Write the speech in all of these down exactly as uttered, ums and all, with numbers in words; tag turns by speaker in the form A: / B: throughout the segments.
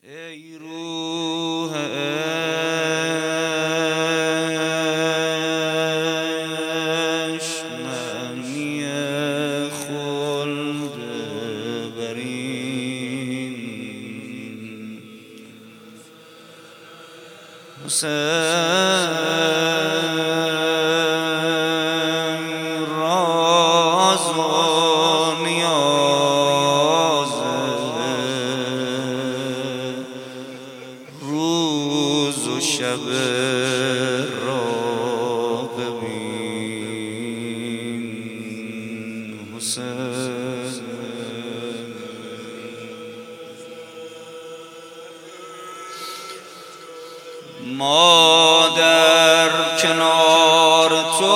A: ای روح عشق معنی خلد برین حسین راز و نیاز روز و شب را ببین حسین ما در کنار تو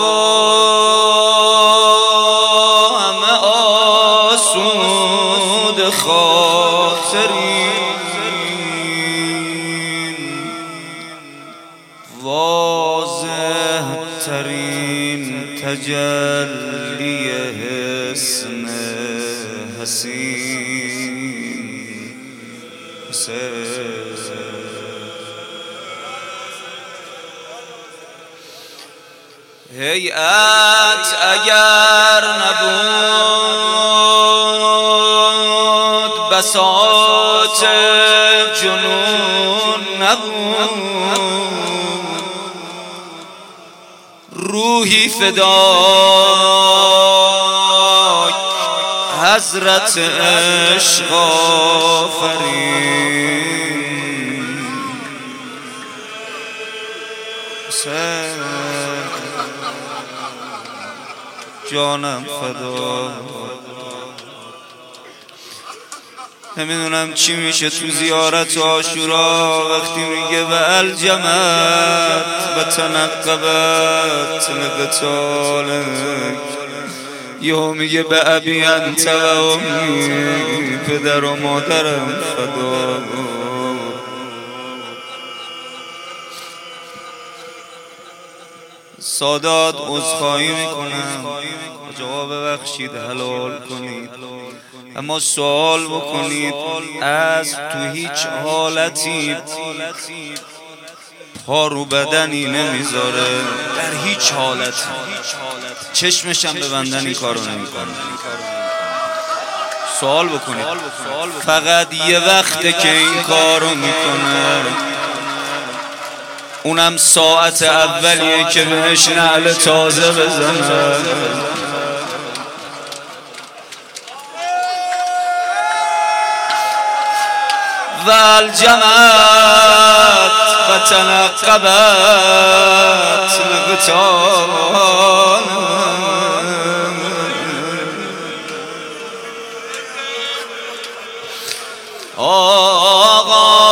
A: همه آسود خاطرین واضح ترین تجلی حسن حسین حسین هیئت اگر نبود بساط جنون نبود روحی فدای حضرت عشق آفرین حسین جانم فدا نمیدونم چی میشه تو زیارت عاشورا وقتی میگه و الجمت و تنقبت لقتالک یهو میگه به ابی انت و امی پدر و مادرم فدا سادات عذرخواهی میکنم جواب ببخشید حلال کنید اما سوال بکنید از تو هیچ حالتی پا رو بدنی نمیذاره در هیچ حالتی چشمشم ببندن این کارو نمیکنه سوال بکنید فقط یه وقته که این کارو میکنه اونم ساعت اولیه که بهش نعل تازه بزنه و الجمت و تنقبت لقتال آقا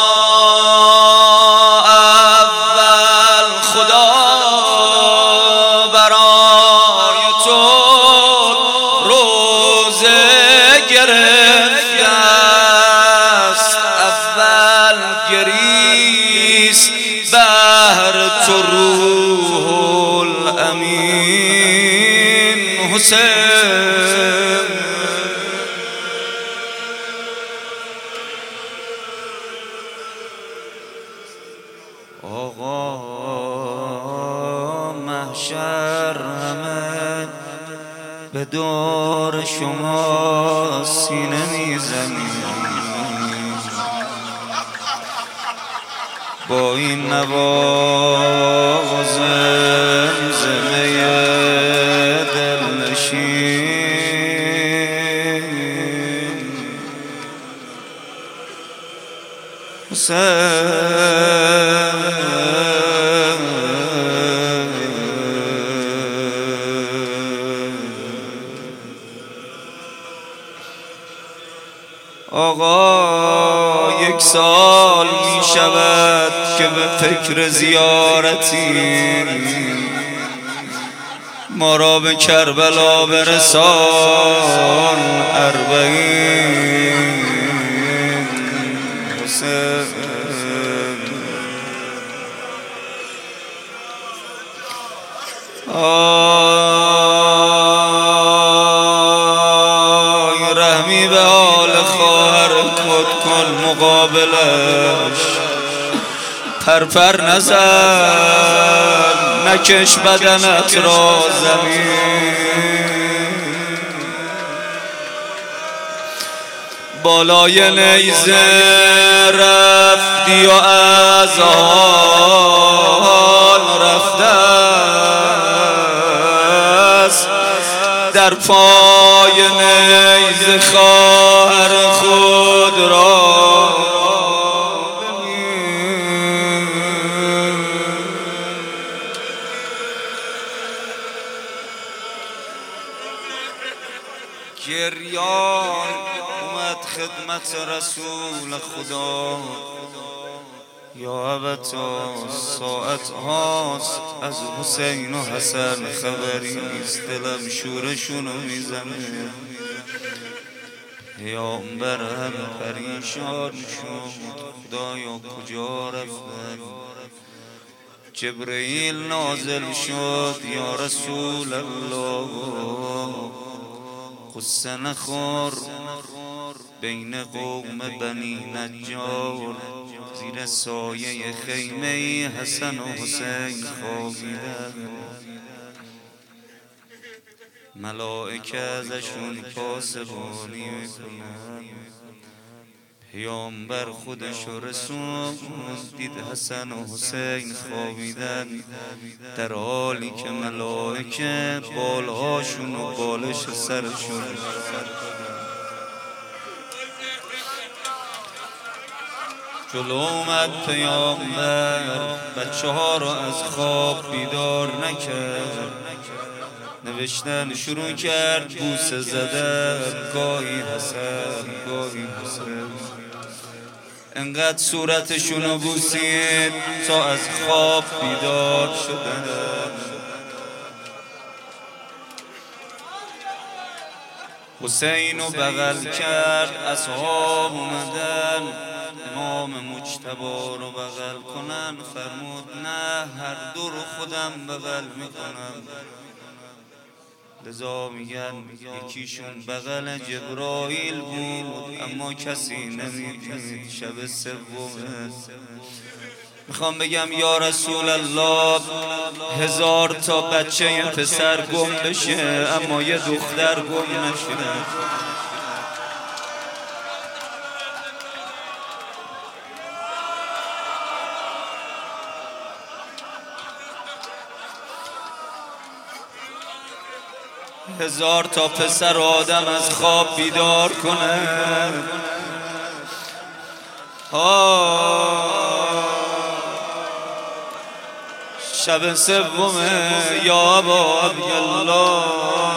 A: بهر تو روح الامین حسین آقا محشر همه به دور شما سینه میزنیم با این نواز زمزمه دلنشین حسین آقا یک سال می شود که به فکر زیارتی ما را به کربلا برسان اربعین حسین آی رحمی به حال خواهر خود کن مقابلش، پرپر نزن نکش بدنت را زمین. بالای نیزه رفتی و از آن رفته است، در پای نیزه خواهر خود را گریان اومد خدمت رسول خدا. یا ابتا ساعت هاست از حسین و حسن خبری نیست، دلم شورشونو میزنه. پیامبر هم پریشان شد، خدایا کجا رفتن؟ جبرئیل نازل شد، یا رسول الله قصه نخور، بین قوم بنی نجار زیر سایه خیمه حسن و حسین خوابیدن. ملائکه ازشون پاسبانی میکنن. پیامبر خودشو رسوند، دید حسن و حسین خوابیدن، در حالی که ملائکه بالهاشون و بالش سرشون. جلو اومد پیامبر، بچه ها رو از خواب بیدار نکرد، نوشتن شروع کرد، بوسه زدن، گاهی حسن گاهی حسین. انقدر صورتشونو بوسید تا از خواب بیدار شدن. حسینو بغل کرد، اصحاب اومدن امام مجتبی رو بغل کنن، فرمود نه، هر دو رو خودم بغل میکنم. لذا میگن یکیشون بغل جبرائیل بود اما کسی نمیدید. شب سومه میخوام بگم یا رسول الله، هزار تا بچه پسر گم بشه اما یه دختر گم نشه. هزار تا پسر آدم از خواب بیدار کنه. شب سومه یا ابا عبدالله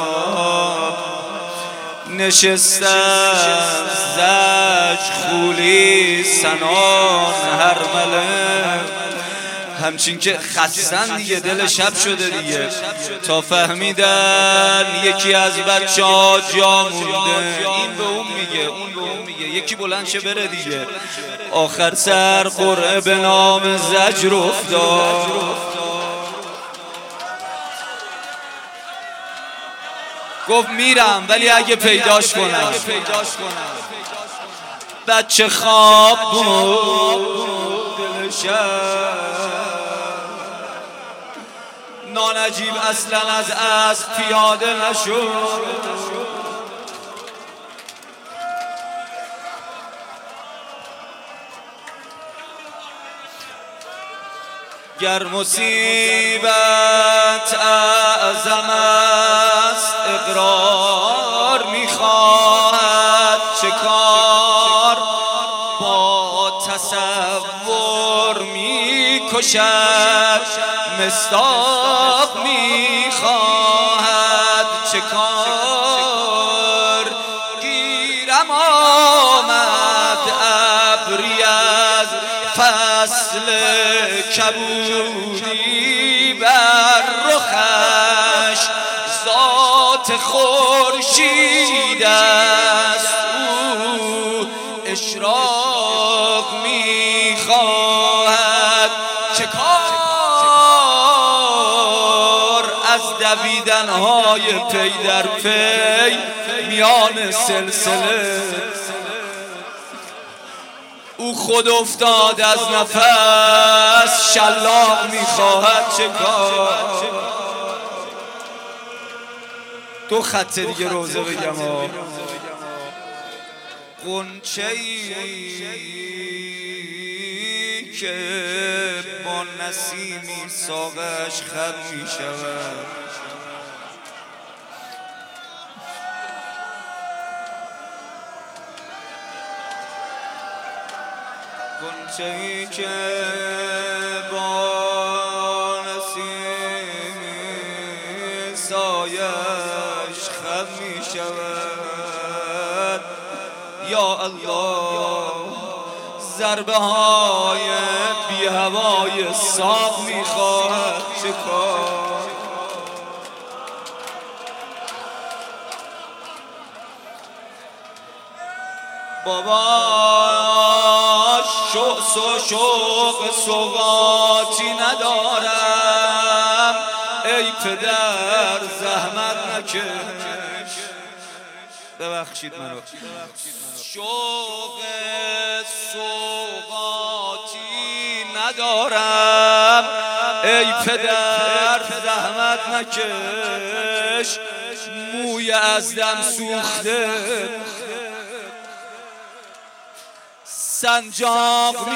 A: نشستن، زج خولی سنان هرمله، همچین که خستن دیگه، دل شب شده دیگه، تا فهمیدن یکی از بچه ها جا مونده. این به اون میگه، اون به اون میگه، یکی بلند شه بره دیگه. آخر سر قرعه به نام زجر افتاد. گفت میرم ولی اگه پیداش کنم. بچه خواب بود دل شب، نانجیب اصلا از اسب پیاده نشد. گر مصیبت اعظم است اقرار میخواهد، چه کار با تصور میکشد، مصداق میخواهد، چه کار گیرم آمد ابری از فصل کبودی بر رخش، ذات خورشید است او اشراق میخواهد، چه کار از دویدنهای پی در پی میان سلسله. او خود افتاد از نفس، شلاق میخواهد چه کار. دو خط دیگه روزه بگم ها. غنچه‌ای که با نسیمی ساقش خم میشود، غنچه‌ای که با نسیمی سایش خم میشود. یا الله ضربه های بی هوای ساق میخواهد چه کار. بابا شوق و شوق سوغاتی ندارم، ای پدر زحمت نکش. ببخشید منو. شوق سوغاتی ندارم، ای پدر زحمت نکش. موی از دم سوخته سنجاق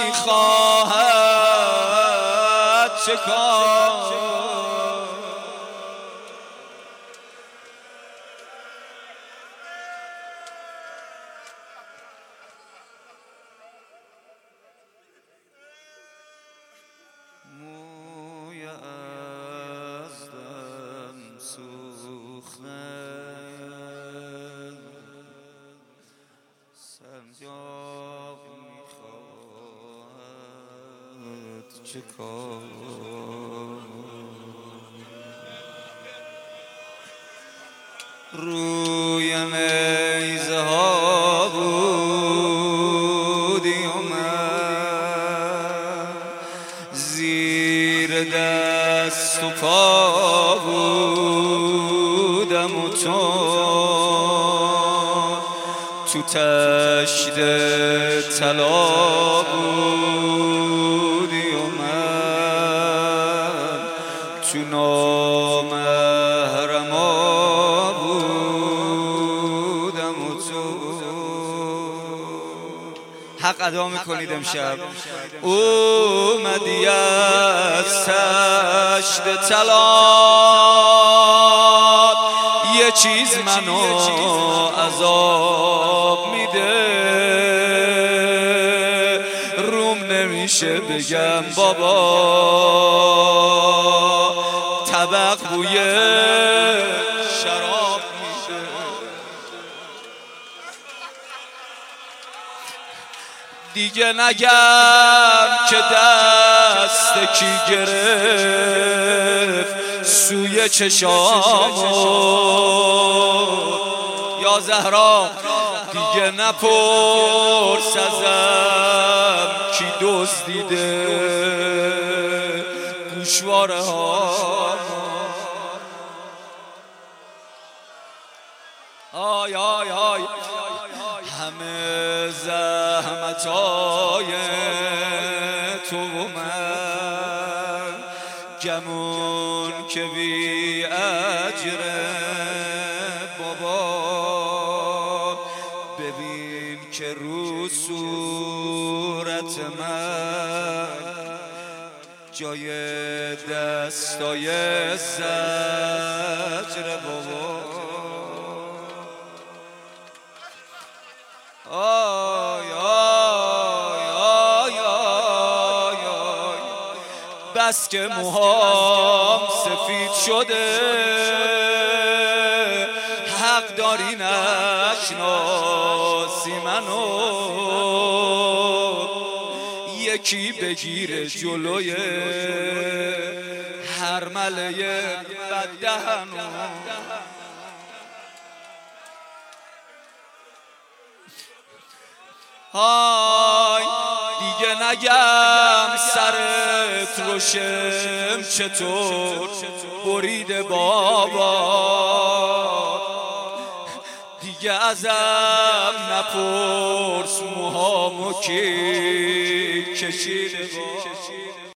A: میخواهد چه کار. موی از دم سوخته سنجاق چه کار. روی نیزه ها بودی و من زیر دست و پا بودم و تو تو تشت طلا بودی و من تو نامحرما بودم و تو. حق ادا میکنید امشب. اومدی از تشت طلا یه چیز منو عذاب میده، روم نمیشه بگم بابا طبق بوی شراب میشه. دیگه نگم که دست کی گرفت سوی چشامو، یا زهرا دیگه نپرس ازم کی دزدیده گوشواره ها. آی آی آی همه زحمتای تو و من گمون که بی اجره بابا. ببین که رو صورت من جای دستای زجر بابا. آی آی آی آی آی بس که موهام سفید شده حق داری نشناسی منو. یکی بگیره جلوی هر مله بددهنو. های دیگه نگم سرت روشم چطور برید بابا. دیگه ازم نپرس موهامو کی کشیده با